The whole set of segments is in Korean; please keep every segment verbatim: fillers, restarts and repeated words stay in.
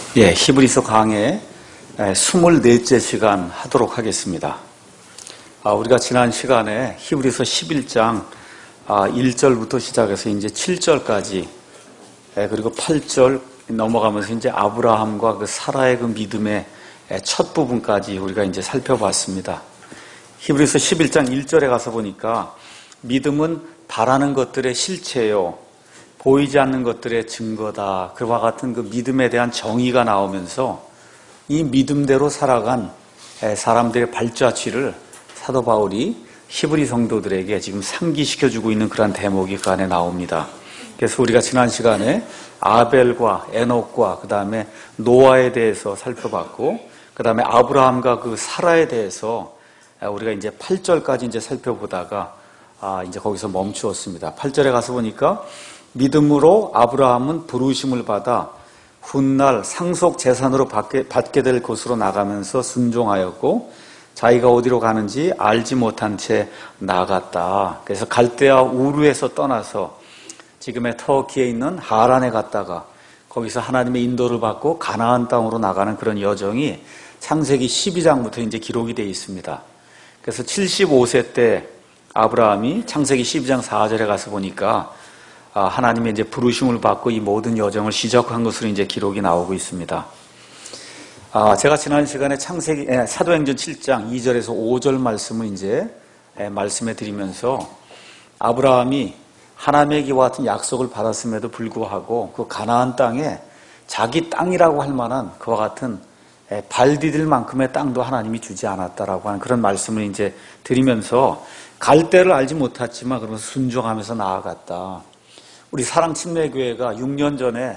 예, 히브리서 강의 스물넷째 시간 하도록 하겠습니다. 아, 우리가 지난 시간에 히브리서 십일 장 아, 일 절부터 시작해서 이제 칠 절까지 예, 그리고 팔 절 넘어가면서 이제 아브라함과 그 사라의 그 믿음의 첫 부분까지 우리가 이제 살펴봤습니다. 히브리서 십일 장 일 절에 가서 보니까 믿음은 바라는 것들의 실체요, 보이지 않는 것들의 증거다. 그와 같은 그 믿음에 대한 정의가 나오면서 이 믿음대로 살아간 사람들의 발자취를 사도 바울이 히브리 성도들에게 지금 상기시켜주고 있는 그런 대목이 그 안에 나옵니다. 그래서 우리가 지난 시간에 아벨과 에녹과 그 다음에 노아에 대해서 살펴봤고, 그 다음에 아브라함과 그 사라에 대해서 우리가 이제 팔 절까지 이제 살펴보다가 아, 이제 거기서 멈추었습니다. 팔 절에 가서 보니까 믿음으로 아브라함은 부르심을 받아 훗날 상속 재산으로 받게, 받게 될 곳으로 나가면서 순종하였고 자기가 어디로 가는지 알지 못한 채 나갔다. 그래서 갈대아 우르에서 떠나서 지금의 터키에 있는 하란에 갔다가 거기서 하나님의 인도를 받고 가나안 땅으로 나가는 그런 여정이 창세기 십이 장부터 이제 기록이 되어 있습니다. 그래서 칠십오 세 때 아브라함이 창세기 십이 장 사 절에 가서 보니까 하나님의 이제 부르심을 받고 이 모든 여정을 시작한 것으로 이제 기록이 나오고 있습니다. 아, 제가 지난 시간에 창세기, 에, 사도행전 칠 장 이 절에서 오 절 말씀을 이제 에, 말씀해 드리면서 아브라함이 하나님의 기와 같은 약속을 받았음에도 불구하고 그 가나안 땅에 자기 땅이라고 할 만한 그와 같은 에, 발 디딜 만큼의 땅도 하나님이 주지 않았다라고 하는 그런 말씀을 이제 드리면서 갈 때를 알지 못했지만 그러면서 순종하면서 나아갔다. 우리 사랑침례교회가 육 년 전에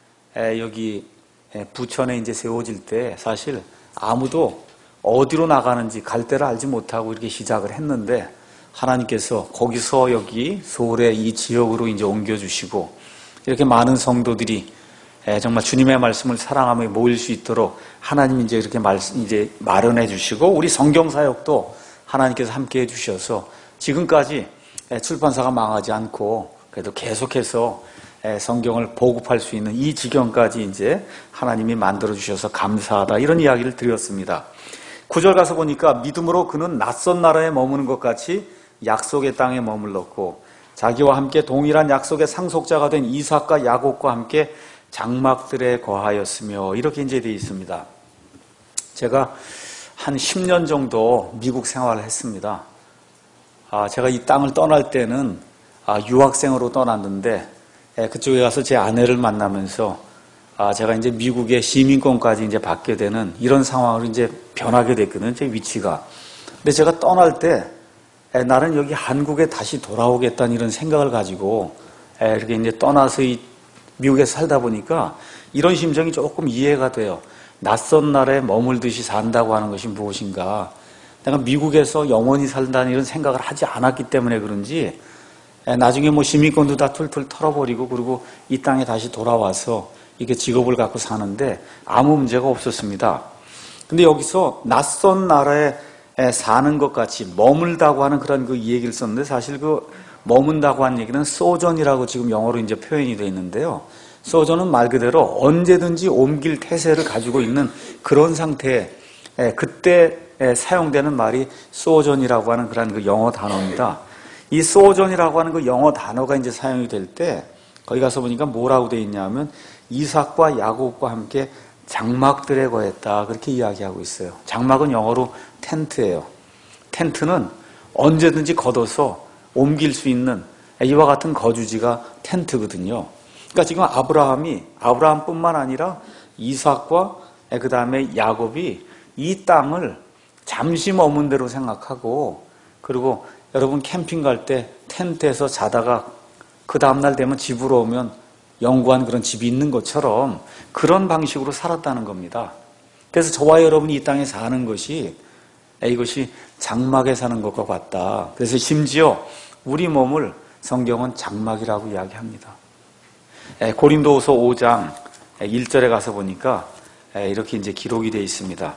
여기 부천에 이제 세워질 때 사실 아무도 어디로 나가는지 갈 데를 알지 못하고 이렇게 시작을 했는데 하나님께서 거기서 여기 서울의 이 지역으로 이제 옮겨주시고 이렇게 많은 성도들이 정말 주님의 말씀을 사랑하며 모일 수 있도록 하나님이 이제 이렇게 말씀 이제 마련해 주시고 우리 성경사역도 하나님께서 함께 해 주셔서 지금까지 출판사가 망하지 않고 그래도 계속해서 성경을 보급할 수 있는 이 지경까지 이제 하나님이 만들어주셔서 감사하다. 이런 이야기를 드렸습니다. 구 절 가서 보니까 믿음으로 그는 낯선 나라에 머무는 것 같이 약속의 땅에 머물렀고 자기와 함께 동일한 약속의 상속자가 된 이삭과 야곱과 함께 장막들에 거하였으며 이렇게 이제 되어 있습니다. 제가 한 십 년 정도 미국 생활을 했습니다. 아, 제가 이 땅을 떠날 때는 아, 유학생으로 떠났는데 예, 그쪽에 가서 제 아내를 만나면서 아, 제가 이제 미국의 시민권까지 이제 받게 되는 이런 상황으로 이제 변하게 됐거든요, 제 위치가. 근데 제가 떠날 때 예, 나는 여기 한국에 다시 돌아오겠다는 이런 생각을 가지고 예, 이렇게 이제 떠나서 이 미국에서 살다 보니까 이런 심정이 조금 이해가 돼요. 낯선 나라에 머물듯이 산다고 하는 것이 무엇인가. 내가 미국에서 영원히 살다는 이런 생각을 하지 않았기 때문에 그런지 나중에 뭐 시민권도 다 툴툴 털어버리고 그리고 이 땅에 다시 돌아와서 이렇게 직업을 갖고 사는데 아무 문제가 없었습니다. 근데 여기서 낯선 나라에 사는 것 같이 머물다고 하는 그런 그 얘기를 썼는데 사실 그 머문다고 하는 얘기는 소전이라고 지금 영어로 이제 표현이 되어 있는데요. 소전은 말 그대로 언제든지 옮길 태세를 가지고 있는 그런 상태에 그때 사용되는 말이 소전이라고 하는 그런 그 영어 단어입니다. 이 소전이라고 하는 그 영어 단어가 이제 사용이 될 때 거기 가서 보니까 뭐라고 되어 있냐면 이삭과 야곱과 함께 장막들에 거했다 그렇게 이야기하고 있어요. 장막은 영어로 텐트예요. 텐트는 언제든지 걷어서 옮길 수 있는 이와 같은 거주지가 텐트거든요. 그러니까 지금 아브라함이 아브라함뿐만 아니라 이삭과 그 다음에 야곱이 이 땅을 잠시 머문 대로 생각하고 그리고 여러분 캠핑 갈 때 텐트에서 자다가 그 다음날 되면 집으로 오면 영구한 그런 집이 있는 것처럼 그런 방식으로 살았다는 겁니다. 그래서 저와 여러분이 이 땅에 사는 것이 이것이 장막에 사는 것과 같다. 그래서 심지어 우리 몸을 성경은 장막이라고 이야기합니다. 고린도후서 오 장 일 절에 가서 보니까 이렇게 이제 기록이 되어 있습니다.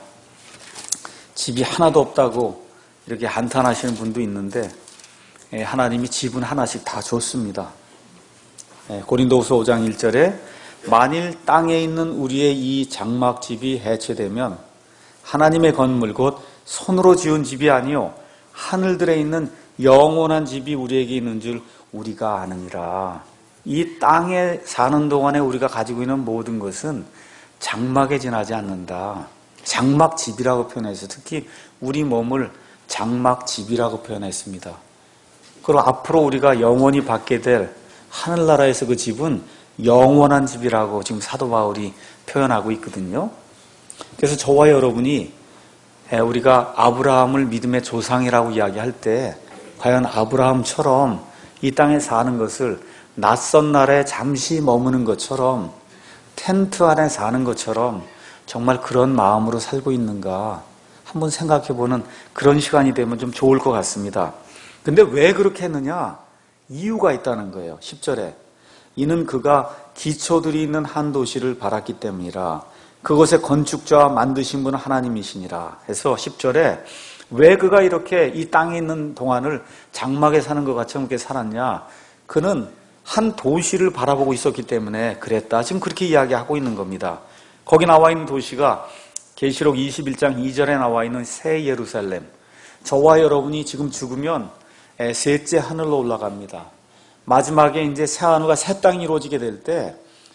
집이 하나도 없다고 이렇게 한탄하시는 분도 있는데 하나님이 집은 하나씩 다 줬습니다. 고린도후서 오 장 일 절에 만일 땅에 있는 우리의 이 장막집이 해체되면 하나님의 건물 곧 손으로 지은 집이 아니요 하늘들에 있는 영원한 집이 우리에게 있는 줄 우리가 아느니라. 이 땅에 사는 동안에 우리가 가지고 있는 모든 것은 장막에 지나지 않는다. 장막집이라고 표현해서 특히 우리 몸을 장막집이라고 표현했습니다. 그리고 앞으로 우리가 영원히 받게 될 하늘나라에서 그 집은 영원한 집이라고 지금 사도 바울이 표현하고 있거든요. 그래서 저와 여러분이 우리가 아브라함을 믿음의 조상이라고 이야기할 때 과연 아브라함처럼 이 땅에 사는 것을 낯선 나라에 잠시 머무는 것처럼 텐트 안에 사는 것처럼 정말 그런 마음으로 살고 있는가 한번 생각해보는 그런 시간이 되면 좀 좋을 것 같습니다. 근데 왜 그렇게 했느냐? 이유가 있다는 거예요. 십 절에 이는 그가 기초들이 있는 한 도시를 바랐기 때문이라. 그곳의 건축자와 만드신 분은 하나님이시니라 해서 십 절에 왜 그가 이렇게 이 땅에 있는 동안을 장막에 사는 것 같이 이렇게 살았냐? 그는 한 도시를 바라보고 있었기 때문에 그랬다. 지금 그렇게 이야기하고 있는 겁니다. 거기 나와 있는 도시가 계시록 이십일 장 이 절에 나와 있는 새 예루살렘. 저와 여러분이 지금 죽으면 셋째 하늘로 올라갑니다. 마지막에 이제 새 하늘과 새 땅이 이루어지게 될 때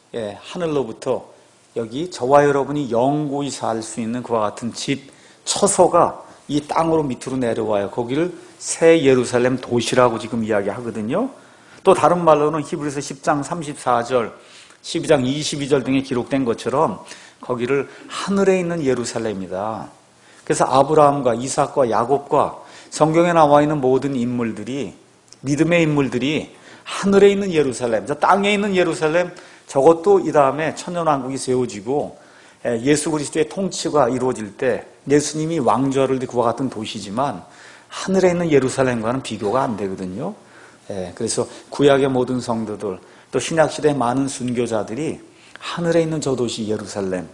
하늘로부터 여기 저와 여러분이 영구히 살 수 있는 그와 같은 집, 처소가 이 땅으로 밑으로 내려와요. 거기를 새 예루살렘 도시라고 지금 이야기하거든요. 또 다른 말로는 히브리서 십 장 삼십사 절, 십이 장 이십이 절 등에 기록된 것처럼 거기를 하늘에 있는 예루살렘이다. 그래서 아브라함과 이삭과 야곱과 성경에 나와 있는 모든 인물들이, 믿음의 인물들이 하늘에 있는 예루살렘, 저 땅에 있는 예루살렘, 저것도 이 다음에 천년왕국이 세워지고 예수 그리스도의 통치가 이루어질 때 예수님이 왕좌를 그와 같은 도시지만 하늘에 있는 예루살렘과는 비교가 안 되거든요. 그래서 구약의 모든 성도들 또 신약시대의 많은 순교자들이 하늘에 있는 저 도시 예루살렘,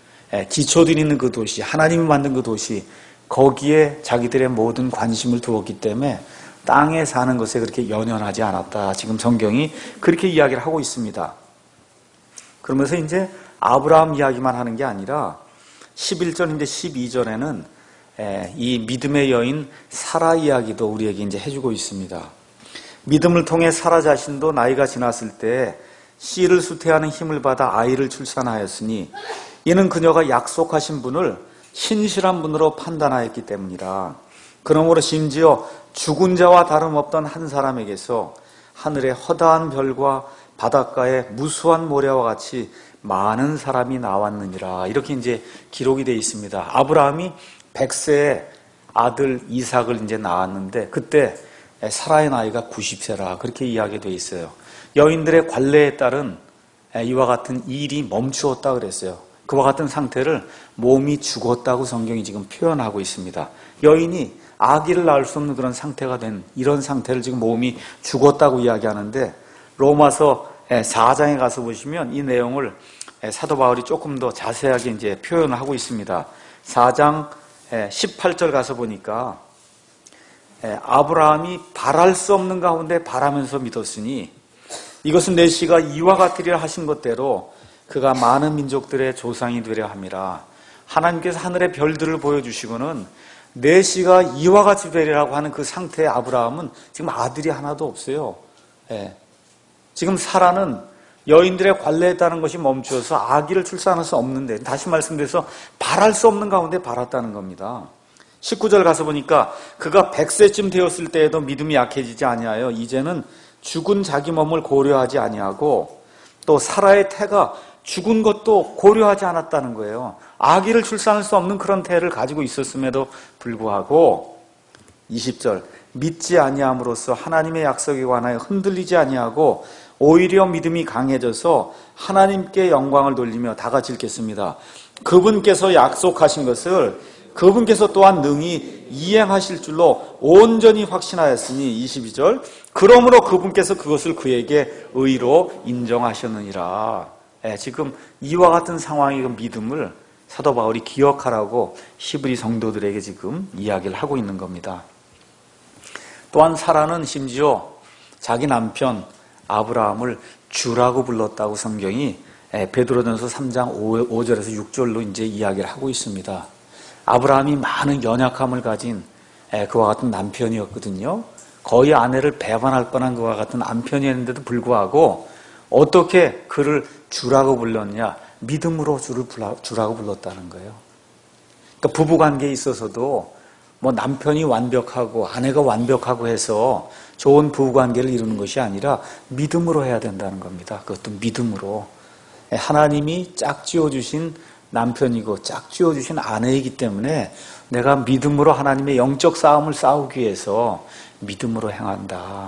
기초들이 있는 그 도시, 하나님이 만든 그 도시, 거기에 자기들의 모든 관심을 두었기 때문에 땅에 사는 것에 그렇게 연연하지 않았다. 지금 성경이 그렇게 이야기를 하고 있습니다. 그러면서 이제 아브라함 이야기만 하는 게 아니라 십일 절인데 십이 절에는 이 믿음의 여인 사라 이야기도 우리에게 이제 해주고 있습니다. 믿음을 통해 사라 자신도 나이가 지났을 때 씨를 수태하는 힘을 받아 아이를 출산하였으니 이는 그녀가 약속하신 분을 신실한 분으로 판단하였기 때문이라. 그러므로 심지어 죽은 자와 다름없던 한 사람에게서 하늘의 허다한 별과 바닷가의 무수한 모래와 같이 많은 사람이 나왔느니라. 이렇게 이제 기록이 되어 있습니다. 아브라함이 백 세에 아들 이삭을 이제 낳았는데 그때 사라의 나이가 구십 세라 그렇게 이야기되어 있어요. 여인들의 관례에 따른 이와 같은 일이 멈추었다 그랬어요. 그와 같은 상태를 몸이 죽었다고 성경이 지금 표현하고 있습니다. 여인이 아기를 낳을 수 없는 그런 상태가 된 이런 상태를 지금 몸이 죽었다고 이야기하는데 로마서 사 장에 가서 보시면 이 내용을 사도 바울이 조금 더 자세하게 이제 표현을 하고 있습니다. 사 장 십팔 절 가서 보니까 아브라함이 바랄 수 없는 가운데 바라면서 믿었으니 이것은 내 씨가 이와 같으리라 하신 것대로 그가 많은 민족들의 조상이 되려 함이라. 하나님께서 하늘의 별들을 보여주시고는 내 씨가 이와 같이 되리라고 하는 그 상태의 아브라함은 지금 아들이 하나도 없어요. 예. 지금 사라는 여인들의 관례에 따른 것이 멈추어서 아기를 출산할 수 없는데 다시 말씀드려서 바랄 수 없는 가운데 바랐다는 겁니다. 십구 절 가서 보니까 그가 백 세쯤 되었을 때에도 믿음이 약해지지 아니하여 이제는 죽은 자기 몸을 고려하지 아니하고 또 사라의 태가 죽은 것도 고려하지 않았다는 거예요. 아기를 출산할 수 없는 그런 태를 가지고 있었음에도 불구하고 이십 절 믿지 아니함으로써 하나님의 약속에 관하여 흔들리지 아니하고 오히려 믿음이 강해져서 하나님께 영광을 돌리며 다 같이 읽겠습니다. 그분께서 약속하신 것을 그분께서 또한 능히 이행하실 줄로 온전히 확신하였으니 이십이 절 그러므로 그분께서 그것을 그에게 의로 인정하셨느니라. 예, 지금 이와 같은 상황의 그 믿음을 사도 바울이 기억하라고 히브리 성도들에게 지금 이야기를 하고 있는 겁니다. 또한 사라는 심지어 자기 남편 아브라함을 주라고 불렀다고 성경이 베드로전서 삼 장 오 절에서 육 절로 이제 이야기를 하고 있습니다. 아브라함이 많은 연약함을 가진 그와 같은 남편이었거든요. 거의 아내를 배반할 뻔한 그와 같은 남편이었는데도 불구하고 어떻게 그를 주라고 불렀냐? 믿음으로 주를 주라고 불렀다는 거예요. 그러니까 부부관계에 있어서도 뭐 남편이 완벽하고 아내가 완벽하고 해서 좋은 부부관계를 이루는 것이 아니라 믿음으로 해야 된다는 겁니다. 그것도 믿음으로. 하나님이 짝지어 주신 남편이고 짝지어 주신 아내이기 때문에 내가 믿음으로 하나님의 영적 싸움을 싸우기 위해서 믿음으로 행한다.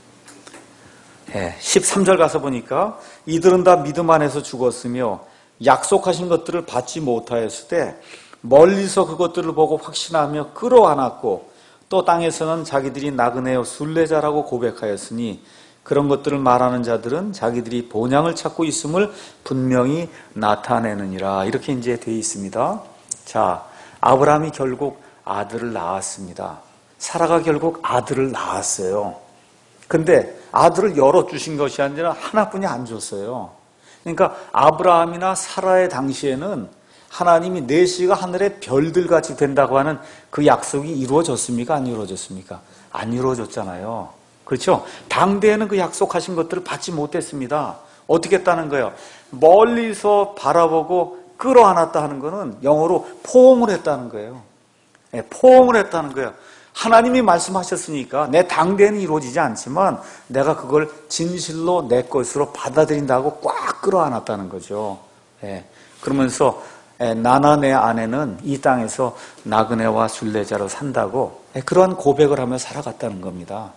예, 십삼 절 가서 보니까 이들은 다 믿음 안에서 죽었으며 약속하신 것들을 받지 못하였을 때 멀리서 그것들을 보고 확신하며 끌어안았고 또 땅에서는 자기들이 나그네요 순례자라고 고백하였으니 그런 것들을 말하는 자들은 자기들이 본향을 찾고 있음을 분명히 나타내느니라. 이렇게 이제 되어 있습니다. 자, 아브라함이 결국 아들을 낳았습니다. 사라가 결국 아들을 낳았어요. 근데 아들을 여러 주신 것이 아니라 하나뿐이 안 줬어요. 그러니까 아브라함이나 사라의 당시에는 하나님이 내시가 하늘의 별들같이 된다고 하는 그 약속이 이루어졌습니까? 안 이루어졌습니까? 안 이루어졌잖아요. 그렇죠? 당대에는 그 약속하신 것들을 받지 못했습니다. 어떻게 했다는 거예요? 멀리서 바라보고 끌어안았다 하는 거는 영어로 포옹을 했다는 거예요. 네, 포옹을 했다는 거예요. 하나님이 말씀하셨으니까 내 당대에는 이루어지지 않지만 내가 그걸 진실로 내 것으로 받아들인다고 꽉 끌어안았다는 거죠. 네, 그러면서 나나 내 아내는 이 땅에서 나그네와 순례자로 산다고 그러한 고백을 하며 살아갔다는 겁니다.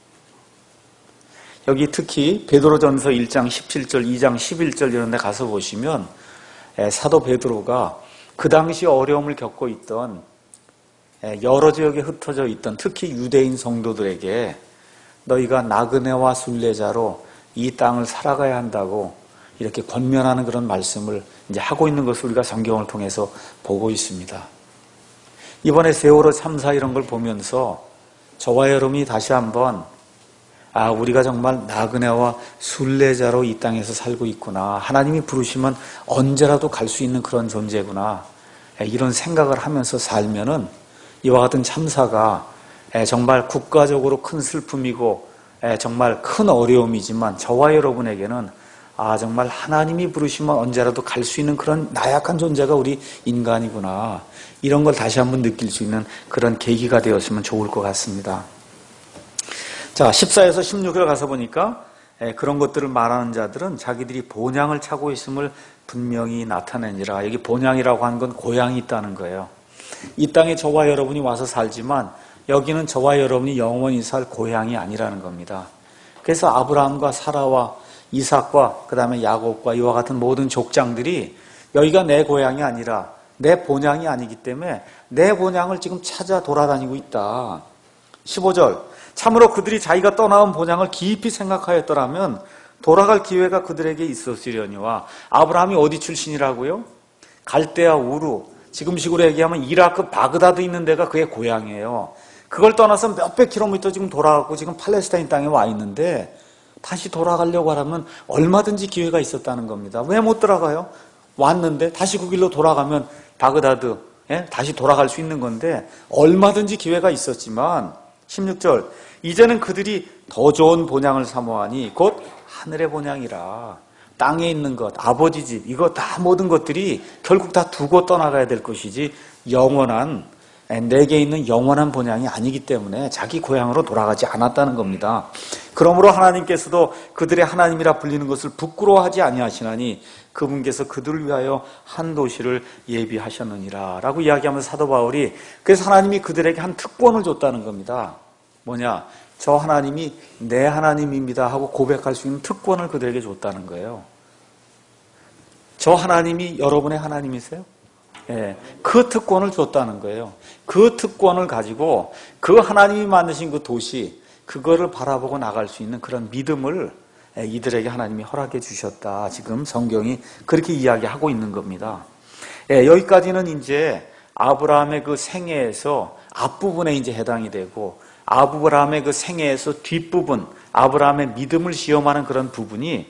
여기 특히 베드로전서 일 장 십칠 절, 이 장 십일 절 이런 데 가서 보시면 사도 베드로가 그 당시 어려움을 겪고 있던 여러 지역에 흩어져 있던 특히 유대인 성도들에게 너희가 나그네와 순례자로 이 땅을 살아가야 한다고 이렇게 권면하는 그런 말씀을 이제 하고 있는 것을 우리가 성경을 통해서 보고 있습니다. 이번에 세월호 참사 이런 걸 보면서 저와 여러분이 다시 한번 아, 우리가 정말 나그네와 순례자로 이 땅에서 살고 있구나. 하나님이 부르시면 언제라도 갈 수 있는 그런 존재구나. 이런 생각을 하면서 살면은 이와 같은 참사가 정말 국가적으로 큰 슬픔이고 정말 큰 어려움이지만 저와 여러분에게는 아, 정말 하나님이 부르시면 언제라도 갈 수 있는 그런 나약한 존재가 우리 인간이구나. 이런 걸 다시 한번 느낄 수 있는 그런 계기가 되었으면 좋을 것 같습니다. 자, 십사에서 십육 절 가서 보니까 그런 것들을 말하는 자들은 자기들이 본향을 차고 있음을 분명히 나타내니라. 여기 본향이라고 하는 건 고향이 있다는 거예요. 이 땅에 저와 여러분이 와서 살지만 여기는 저와 여러분이 영원히 살 고향이 아니라는 겁니다. 그래서 아브라함과 사라와 이삭과 그 다음에 야곱과 이와 같은 모든 족장들이 여기가 내 고향이 아니라 내 본향이 아니기 때문에 내 본향을 지금 찾아 돌아다니고 있다. 십오 절 참으로 그들이 자기가 떠나온 본향을 깊이 생각하였더라면 돌아갈 기회가 그들에게 있었으려니와. 아브라함이 어디 출신이라고요? 갈대아 우루, 지금식으로 얘기하면 이라크 바그다드 있는 데가 그의 고향이에요. 그걸 떠나서 몇백 킬로미터 지금 돌아가고 지금 팔레스타인 땅에 와 있는데 다시 돌아가려고 하면 얼마든지 기회가 있었다는 겁니다. 왜 못 돌아가요? 왔는데 다시 그 길로 돌아가면 바그다드 예? 다시 돌아갈 수 있는 건데 얼마든지 기회가 있었지만 십육 절 이제는 그들이 더 좋은 본향을 사모하니 곧 하늘의 본향이라. 땅에 있는 것, 아버지 집, 이거 다 모든 것들이 결국 다 두고 떠나가야 될 것이지 영원한, 내게 있는 영원한 본향이 아니기 때문에 자기 고향으로 돌아가지 않았다는 겁니다. 그러므로 하나님께서도 그들의 하나님이라 불리는 것을 부끄러워하지 아니하시나니 그분께서 그들을 위하여 한 도시를 예비하셨느니라 라고 이야기하면서 사도 바울이 그래서 하나님이 그들에게 한 특권을 줬다는 겁니다. 뭐냐? 저 하나님이 내 하나님입니다 하고 고백할 수 있는 특권을 그들에게 줬다는 거예요. 저 하나님이 여러분의 하나님이세요? 예, 그 특권을 줬다는 거예요. 그 특권을 가지고 그 하나님이 만드신 그 도시, 그거를 바라보고 나갈 수 있는 그런 믿음을 이들에게 하나님이 허락해 주셨다. 지금 성경이 그렇게 이야기하고 있는 겁니다. 예, 여기까지는 이제 아브라함의 그 생애에서 앞부분에 이제 해당이 되고 아브라함의 그 생애에서 뒷부분, 아브라함의 믿음을 시험하는 그런 부분이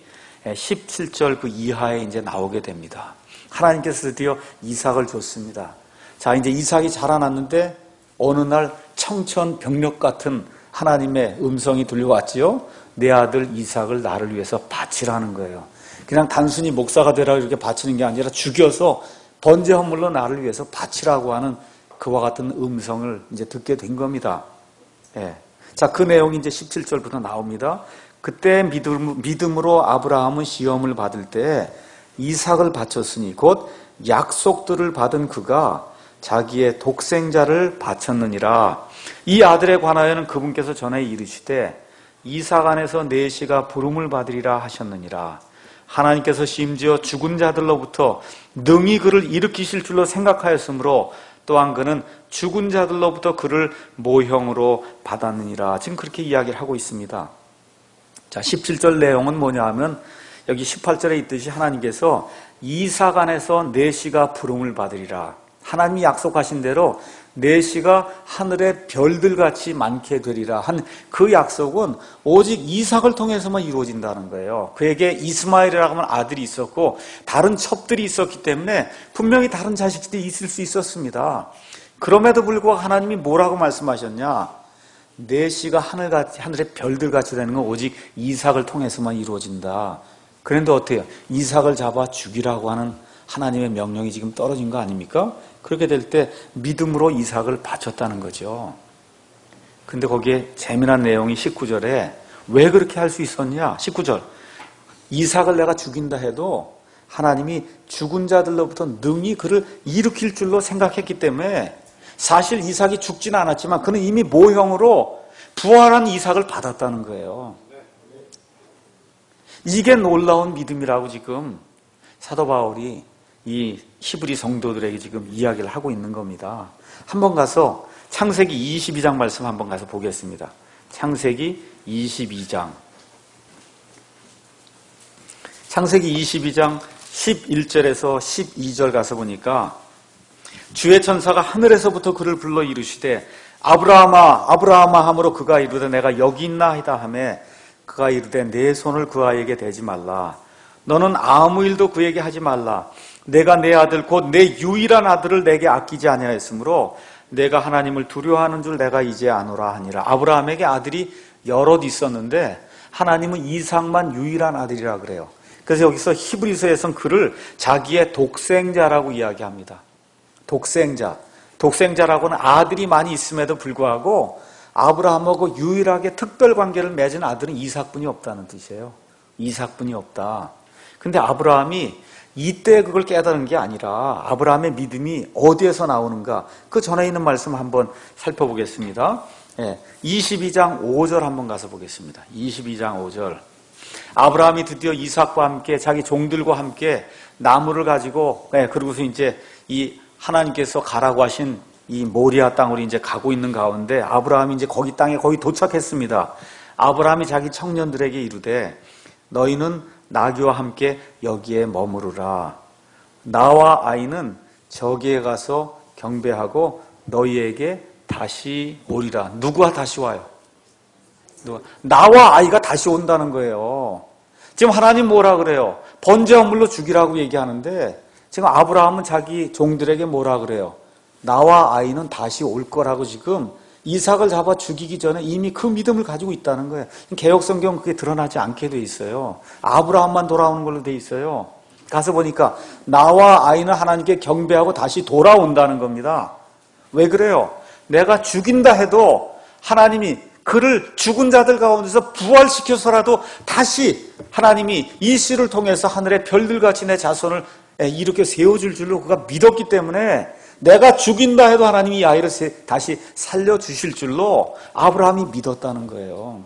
십칠 절 그 이하에 이제 나오게 됩니다. 하나님께서 드디어 이삭을 줬습니다. 자, 이제 이삭이 자라났는데 어느 날 청천벽력 같은 하나님의 음성이 들려왔지요. 내 아들 이삭을 나를 위해서 바치라는 거예요. 그냥 단순히 목사가 되라 이렇게 바치는 게 아니라 죽여서 번제 헌물로 나를 위해서 바치라고 하는 그와 같은 음성을 이제 듣게 된 겁니다. 예. 자, 그 내용이 이제 십칠 절부터 나옵니다. 그때 믿음, 믿음으로 아브라함은 시험을 받을 때 이삭을 바쳤으니 곧 약속들을 받은 그가 자기의 독생자를 바쳤느니라. 이 아들에 관하여는 그분께서 전에 이르시되 이삭 안에서 내 씨가 부름을 받으리라 하셨느니라. 하나님께서 심지어 죽은 자들로부터 능히 그를 일으키실 줄로 생각하였으므로 또한 그는 죽은 자들로부터 그를 모형으로 받았느니라. 지금 그렇게 이야기를 하고 있습니다. 자, 십칠 절 내용은 뭐냐 하면 여기 십팔 절에 있듯이 하나님께서 이삭 안에서 내 씨가 부름을 받으리라. 하나님이 약속하신 대로 내 씨가 하늘의 별들같이 많게 되리라 한 그 약속은 오직 이삭을 통해서만 이루어진다는 거예요. 그에게 이스마엘이라고 하는 아들이 있었고 다른 첩들이 있었기 때문에 분명히 다른 자식들이 있을 수 있었습니다. 그럼에도 불구하고 하나님이 뭐라고 말씀하셨냐? 내 씨가 하늘같이, 하늘의 별들같이 되는 건 오직 이삭을 통해서만 이루어진다. 그런데 어때요? 이삭을 잡아 죽이라고 하는 하나님의 명령이 지금 떨어진 거 아닙니까? 그렇게 될 때 믿음으로 이삭을 바쳤다는 거죠. 근데 거기에 재미난 내용이 십구 절에 왜 그렇게 할 수 있었냐? 십구 절. 이삭을 내가 죽인다 해도 하나님이 죽은 자들로부터 능히 그를 일으킬 줄로 생각했기 때문에 사실 이삭이 죽지는 않았지만 그는 이미 모형으로 부활한 이삭을 받았다는 거예요. 이게 놀라운 믿음이라고 지금 사도 바울이 이 히브리 성도들에게 지금 이야기를 하고 있는 겁니다. 한번 가서 창세기 이십이 장 말씀 한번 가서 보겠습니다. 창세기 이십이 장. 창세기 이십이 장 십일 절에서 십이 절 가서 보니까 주의 천사가 하늘에서부터 그를 불러 이르시되 아브라함아 아브라함아 하므로 그가 이르되 내가 여기 있나 하다 하매 그가 이르되 내 손을 그 아이에게 대지 말라. 너는 아무 일도 그에게 하지 말라. 내가 내 아들 곧 내 유일한 아들을 내게 아끼지 아니하였으므로 내가 하나님을 두려워하는 줄 내가 이제 아노라 하니라. 아브라함에게 아들이 여럿 있었는데 하나님은 이삭만 유일한 아들이라 그래요. 그래서 여기서 히브리서에서는 그를 자기의 독생자라고 이야기합니다. 독생자. 독생자라고는 아들이 많이 있음에도 불구하고 아브라함하고 유일하게 특별 관계를 맺은 아들은 이삭뿐이 없다는 뜻이에요. 이삭뿐이 없다. 근데 아브라함이 이때 그걸 깨달은 게 아니라 아브라함의 믿음이 어디에서 나오는가? 그 전에 있는 말씀 한번 살펴보겠습니다. 예, 이십이 장 오 절 한번 가서 보겠습니다. 이십이 장 오 절. 아브라함이 드디어 이삭과 함께 자기 종들과 함께 나무를 가지고 예, 그러고서 이제 이 하나님께서 가라고 하신 이 모리아 땅으로 이제 가고 있는 가운데 아브라함이 이제 거기 땅에 거의 도착했습니다. 아브라함이 자기 청년들에게 이르되 너희는 나귀와 함께 여기에 머무르라. 나와 아이는 저기에 가서 경배하고 너희에게 다시 오리라. 누구와 다시 와요? 누가? 나와 아이가 다시 온다는 거예요. 지금 하나님 뭐라 그래요? 번제 헌물로 죽이라고 얘기하는데 지금 아브라함은 자기 종들에게 뭐라 그래요? 나와 아이는 다시 올 거라고 지금 이삭을 잡아 죽이기 전에 이미 그 믿음을 가지고 있다는 거예요. 개역성경은 그게 드러나지 않게 돼 있어요. 아브라함만 돌아오는 걸로 돼 있어요. 가서 보니까 나와 아이는 하나님께 경배하고 다시 돌아온다는 겁니다. 왜 그래요? 내가 죽인다 해도 하나님이 그를 죽은 자들 가운데서 부활시켜서라도 다시 하나님이 이 씨를 통해서 하늘의 별들같이 내 자손을 이렇게 세워줄 줄로 그가 믿었기 때문에 내가 죽인다 해도 하나님이 이 아이를 다시 살려주실 줄로 아브라함이 믿었다는 거예요.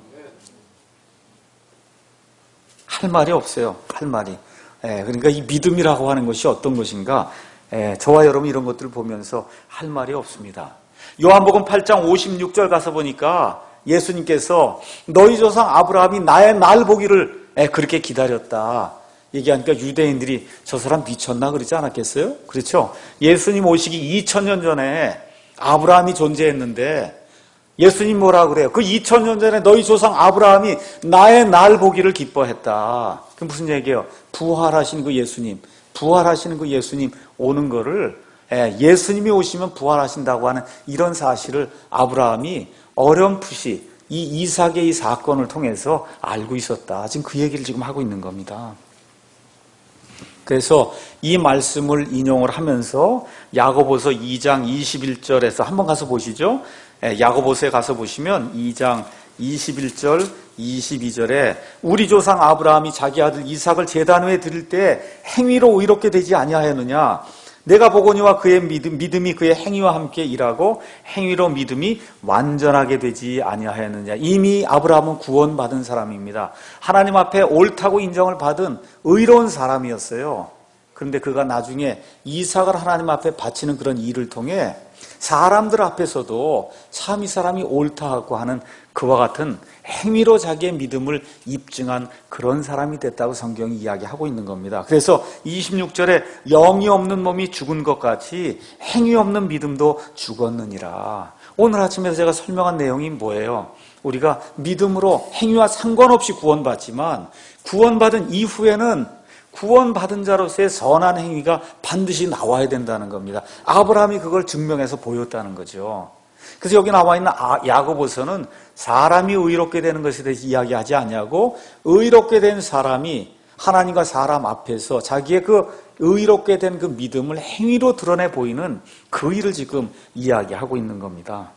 할 말이 없어요. 할 말이. 예, 그러니까 이 믿음이라고 하는 것이 어떤 것인가? 예, 저와 여러분 이런 것들을 보면서 할 말이 없습니다. 요한복음 팔 장 오십육 절 가서 보니까 예수님께서 너희 조상 아브라함이 나의 날 보기를 예, 그렇게 기다렸다. 얘기하니까 유대인들이 저 사람 미쳤나 그러지 않았겠어요? 그렇죠? 예수님 오시기 이천 년 전에 아브라함이 존재했는데 예수님 뭐라 그래요? 그 이천 년 전에 너희 조상 아브라함이 나의 날 보기를 기뻐했다. 그 무슨 얘기예요? 부활하신 그 예수님, 부활하시는 그 예수님 오는 거를, 예수님이 오시면 부활하신다고 하는 이런 사실을 아브라함이 어렴풋이 이 이삭의 이 사건을 통해서 알고 있었다. 지금 그 얘기를 지금 하고 있는 겁니다. 그래서 이 말씀을 인용을 하면서 야고보서 이 장 이십일 절에서 한번 가서 보시죠. 야고보서에 가서 보시면 이 장 이십일 절, 이십이 절에 우리 조상 아브라함이 자기 아들 이삭을 제단 위에 드릴 때 행위로 의롭게 되지 아니하였느냐? 내가 보거니와 그의 믿음, 믿음이 그의 행위와 함께 일하고 행위로 믿음이 완전하게 되지 아니하였느냐. 이미 아브라함은 구원받은 사람입니다. 하나님 앞에 옳다고 인정을 받은 의로운 사람이었어요. 그런데 그가 나중에 이삭을 하나님 앞에 바치는 그런 일을 통해 사람들 앞에서도 참 이 사람이 옳다고 하는 그와 같은 행위로 자기의 믿음을 입증한 그런 사람이 됐다고 성경이 이야기하고 있는 겁니다. 그래서 이십육 절에 영이 없는 몸이 죽은 것 같이 행위 없는 믿음도 죽었느니라. 오늘 아침에 제가 설명한 내용이 뭐예요? 우리가 믿음으로 행위와 상관없이 구원받지만 구원받은 이후에는 구원받은 자로서의 선한 행위가 반드시 나와야 된다는 겁니다. 아브라함이 그걸 증명해서 보였다는 거죠. 그래서 여기 나와 있는 야고보서는 사람이 의롭게 되는 것에 대해서 이야기하지 않냐고, 의롭게 된 사람이 하나님과 사람 앞에서 자기의 그 의롭게 된 그 믿음을 행위로 드러내 보이는 그 일을 지금 이야기하고 있는 겁니다.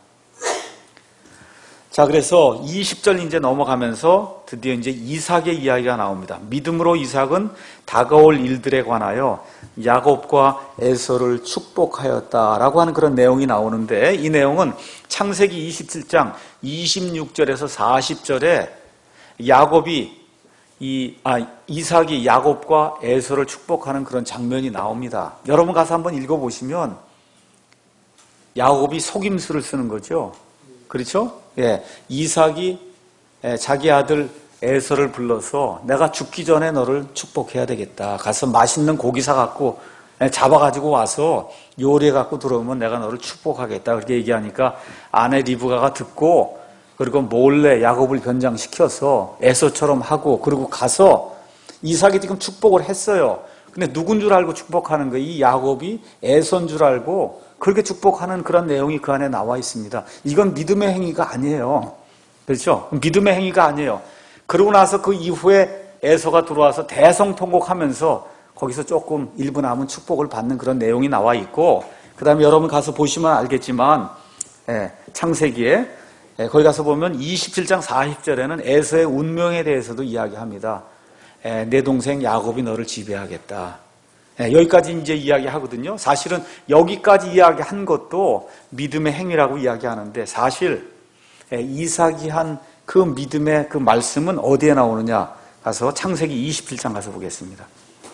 자, 그래서 이십 절 이제 넘어가면서 드디어 이제 이삭의 이야기가 나옵니다. 믿음으로 이삭은 다가올 일들에 관하여 야곱과 에서를 축복하였다라고 하는 그런 내용이 나오는데, 이 내용은 창세기 이십칠 장 이십육 절에서 사십 절에 야곱이 이, 아, 이삭이 야곱과 에서를 축복하는 그런 장면이 나옵니다. 여러분 가서 한번 읽어보시면 야곱이 속임수를 쓰는 거죠. 그렇죠? 예, 이삭이 자기 아들 에서를 불러서 내가 죽기 전에 너를 축복해야 되겠다. 가서 맛있는 고기 사갖고 잡아가지고 와서 요리해갖고 들어오면 내가 너를 축복하겠다. 그렇게 얘기하니까 아내 리브가가 듣고 그리고 몰래 야곱을 변장시켜서 에서처럼 하고 그리고 가서 이삭이 지금 축복을 했어요. 근데 누군 줄 알고 축복하는 거예요? 이 야곱이 에서인 줄 알고 그렇게 축복하는 그런 내용이 그 안에 나와 있습니다. 이건 믿음의 행위가 아니에요. 그렇죠? 믿음의 행위가 아니에요. 그러고 나서 그 이후에 에서가 들어와서 대성통곡하면서 거기서 조금 일부 남은 축복을 받는 그런 내용이 나와 있고, 그 다음에 여러분 가서 보시면 알겠지만 예, 창세기에 예, 거기 가서 보면 이십칠 장 사십 절에는 에서의 운명에 대해서도 이야기합니다. 예, 내 동생 야곱이 너를 지배하겠다. 예, 여기까지 이제 이야기하거든요. 사실은 여기까지 이야기한 것도 믿음의 행위라고 이야기하는데, 사실 예, 이삭이 한 그 믿음의 그 말씀은 어디에 나오느냐? 가서 창세기 이십칠 장 가서 보겠습니다.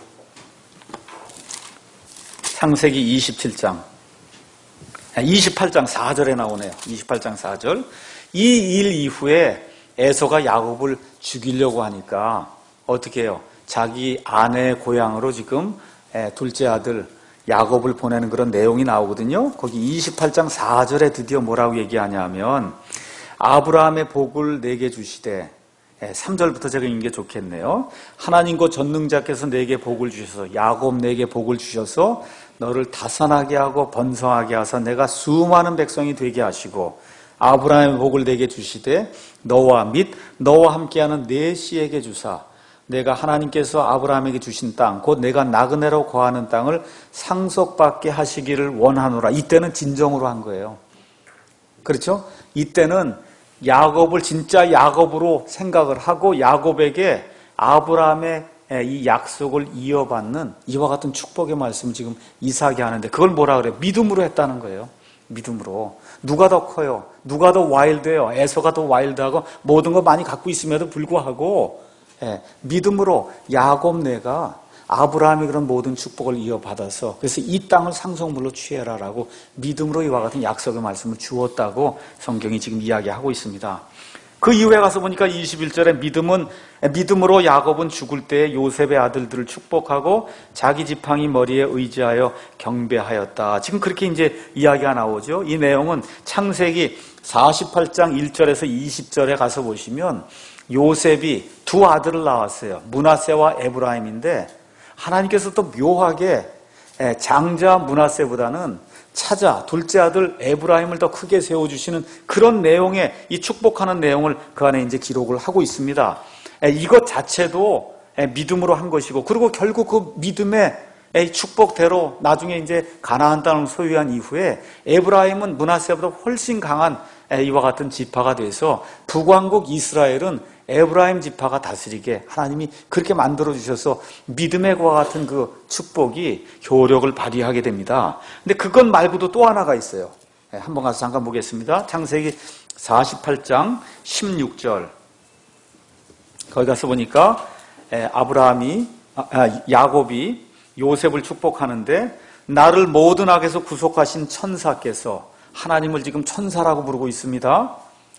창세기 이십칠 장 이십팔 장 사 절에 나오네요. 이십팔 장 사 절. 이 일 이후에 에서가 야곱을 죽이려고 하니까 어떻게 해요? 자기 아내의 고향으로 지금 둘째 아들 야곱을 보내는 그런 내용이 나오거든요. 거기 이십팔 장 사 절에 드디어 뭐라고 얘기하냐면 아브라함의 복을 내게 주시되, 삼 절부터 제가 읽는 게 좋겠네요. 하나님 곧 전능자께서 내게 복을 주셔서, 야곱 내게 복을 주셔서 너를 다산하게 하고 번성하게 하사 내가 수많은 백성이 되게 하시고, 아브라함의 복을 내게 주시되 너와 및 너와 함께하는 네 씨에게 주사 내가 하나님께서 아브라함에게 주신 땅 곧 내가 나그네로 거하는 땅을 상속받게 하시기를 원하노라. 이때는 진정으로 한 거예요. 그렇죠? 이때는 야곱을 진짜 야곱으로 생각을 하고 야곱에게 아브라함의 이 약속을 이어받는 이와 같은 축복의 말씀을 지금 이삭이 하는데, 그걸 뭐라 그래요? 믿음으로 했다는 거예요. 믿음으로. 누가 더 커요? 누가 더 와일드해요? 에서가 더 와일드하고 모든 거 많이 갖고 있음에도 불구하고 예, 믿음으로 야곱 내가 아브라함이 그런 모든 축복을 이어받아서 그래서 이 땅을 상속물로 취해라라고 믿음으로 이와 같은 약속의 말씀을 주었다고 성경이 지금 이야기하고 있습니다. 그 이후에 가서 보니까 이십일 절에 믿음은, 믿음으로 야곱은 죽을 때 요셉의 아들들을 축복하고 자기 지팡이 머리에 의지하여 경배하였다. 지금 그렇게 이제 이야기가 나오죠. 이 내용은 창세기 사십팔 장 일 절에서 이십 절에 가서 보시면 요셉이 두 아들을 낳았어요. 므낫세와 에브라임인데 하나님께서 또 묘하게 장자 므낫세보다는 차자 둘째 아들 에브라임을 더 크게 세워주시는 그런 내용의 이 축복하는 내용을 그 안에 이제 기록을 하고 있습니다. 이것 자체도 믿음으로 한 것이고, 그리고 결국 그 믿음의 축복대로 나중에 이제 가나안 땅을 소유한 이후에 에브라임은 므낫세보다 훨씬 강한 이와 같은 지파가 돼서 북왕국 이스라엘은 에브라임 지파가 다스리게 하나님이 그렇게 만들어 주셔서 믿음의 과 같은 그 축복이 효력을 발휘하게 됩니다. 근데 그것 말고도 또 하나가 있어요. 한번 가서 잠깐 보겠습니다. 창세기 사십팔 장 십육 절. 거기 가서 보니까 아브라함이 야곱이 요셉을 축복하는데 나를 모든 악에서 구속하신 천사께서, 하나님을 지금 천사라고 부르고 있습니다.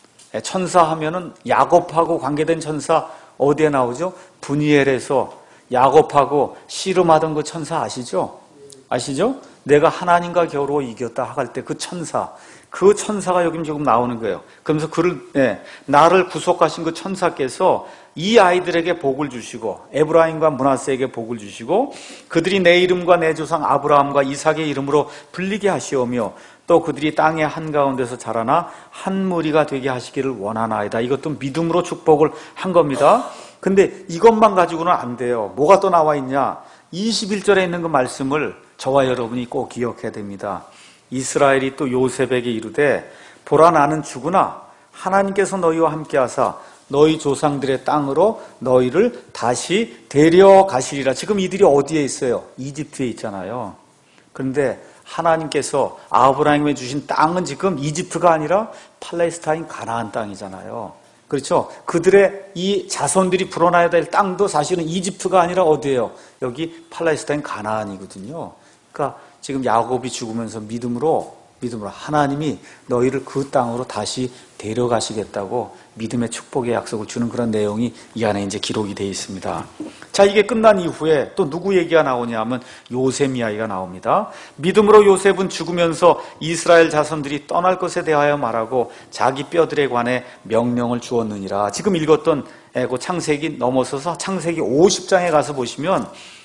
천사 하면은 야곱하고 관계된 천사 어디에 나오죠? 분이엘에서 야곱하고 씨름하던 그 천사 아시죠? 아시죠? 내가 하나님과 겨루어 이겼다 할 때 그 천사, 그 천사가 여기 지금 나오는 거예요. 그러면서 그를, 예, 나를 구속하신 그 천사께서 이 아이들에게 복을 주시고 에브라임과 므낫세에게 복을 주시고 그들이 내 이름과 내 조상 아브라함과 이삭의 이름으로 불리게 하시오며 또 그들이 땅의 한가운데서 자라나 한 무리가 되게 하시기를 원하나이다. 이것도 믿음으로 축복을 한 겁니다. 근데 이것만 가지고는 안 돼요. 뭐가 또 나와 있냐? 이십일 절에 있는 그 말씀을 저와 여러분이 꼭 기억해야 됩니다. 이스라엘이 또 요셉에게 이르되 보라 나는 죽으나 하나님께서 너희와 함께 하사 너희 조상들의 땅으로 너희를 다시 데려가시리라. 지금 이들이 어디에 있어요? 이집트에 있잖아요. 그런데 하나님께서 아브라함에 주신 땅은 지금 이집트가 아니라 팔레스타인 가나안 땅이잖아요. 그렇죠? 그들의 이 자손들이 불어나야 될 땅도 사실은 이집트가 아니라 어디예요? 여기 팔레스타인 가나안이거든요. 그러니까 지금 야곱이 죽으면서 믿음으로 믿음으로 하나님이 너희를 그 땅으로 다시 데려가시겠다고 믿음의 축복의 약속을 주는 그런 내용이 이 안에 이제 기록이 되어 있습니다. 자, 이게 끝난 이후에 또 누구 얘기가 나오냐면 요셉 이야기가 나옵니다. 믿음으로 요셉은 죽으면서 이스라엘 자손들이 떠날 것에 대하여 말하고 자기 뼈들에 관해 명령을 주었느니라. 지금 읽었던 그 창세기 넘어서서 창세기 오십 장에 가서 보시면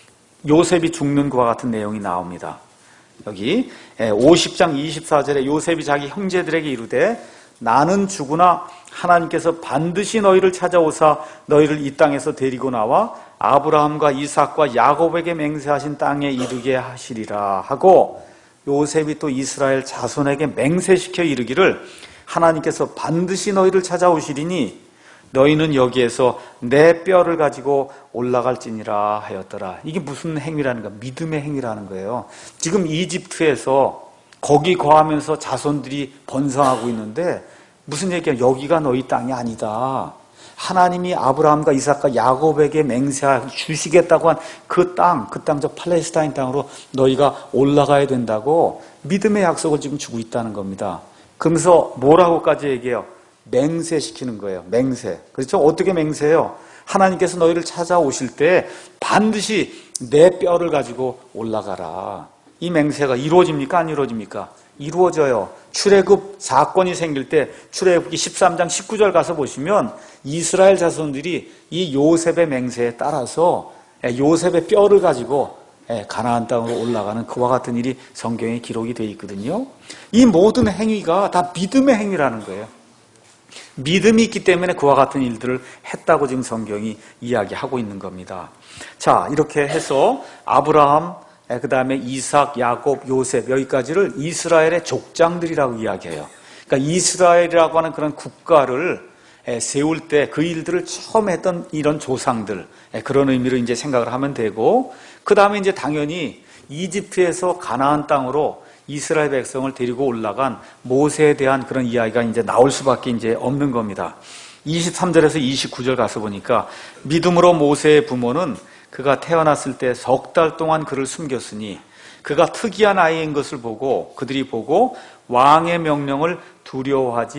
요셉이 죽는 것과 같은 내용이 나옵니다. 여기 오십 장 이십사 절에 요셉이 자기 형제들에게 이르되 나는 죽으나 하나님께서 반드시 너희를 찾아오사 너희를 이 땅에서 데리고 나와 아브라함과 이삭과 야곱에게 맹세하신 땅에 이르게 하시리라 하고, 요셉이 또 이스라엘 자손에게 맹세시켜 이르기를 하나님께서 반드시 너희를 찾아오시리니 너희는 여기에서 내 뼈를 가지고 올라갈지니라 하였더라. 이게 무슨 행위라는 거야? 믿음의 행위라는 거예요. 지금 이집트에서 거기 거하면서 자손들이 번성하고 있는데 무슨 얘기야? 여기가 너희 땅이 아니다. 하나님이 아브라함과 이삭과 야곱에게 맹세하 주시겠다고 한 그 땅, 그 땅 저 팔레스타인 땅으로 너희가 올라가야 된다고 믿음의 약속을 지금 주고 있다는 겁니다. 그러면서 뭐라고까지 얘기해요? 맹세시키는 거예요. 맹세. 그렇죠? 어떻게 맹세해요? 하나님께서 너희를 찾아오실 때 반드시 내 뼈를 가지고 올라가라. 이 맹세가 이루어집니까? 안 이루어집니까? 이루어져요. 출애굽 사건이 생길 때 출애굽기 십삼 장 십구 절 가서 보시면 이스라엘 자손들이 이 요셉의 맹세에 따라서 요셉의 뼈를 가지고 가나안 땅으로 올라가는 그와 같은 일이 성경에 기록이 되어 있거든요. 이 모든 행위가 다 믿음의 행위라는 거예요. 믿음이 있기 때문에 그와 같은 일들을 했다고 지금 성경이 이야기하고 있는 겁니다. 자, 이렇게 해서 아브라함, 그 다음에 이삭, 야곱, 요셉 여기까지를 이스라엘의 족장들이라고 이야기해요. 그러니까 이스라엘이라고 하는 그런 국가를 세울 때 그 일들을 처음 했던 이런 조상들, 그런 의미로 이제 생각을 하면 되고, 그 다음에 이제 당연히 이집트에서 가나안 땅으로 이스라엘 백성을 데리고 올라간 모세에 대한 그런 이야기가 이제 나올 수밖에 이제 없는 겁니다. 이십삼 절에서 이십구 절 가서 보니까 믿음으로 모세의 부모는 그가 태어났을 때 석 달 동안 그를 숨겼으니 그가 특이한 아이인 것을 보고 그들이 보고 왕의 명령을 두려워하지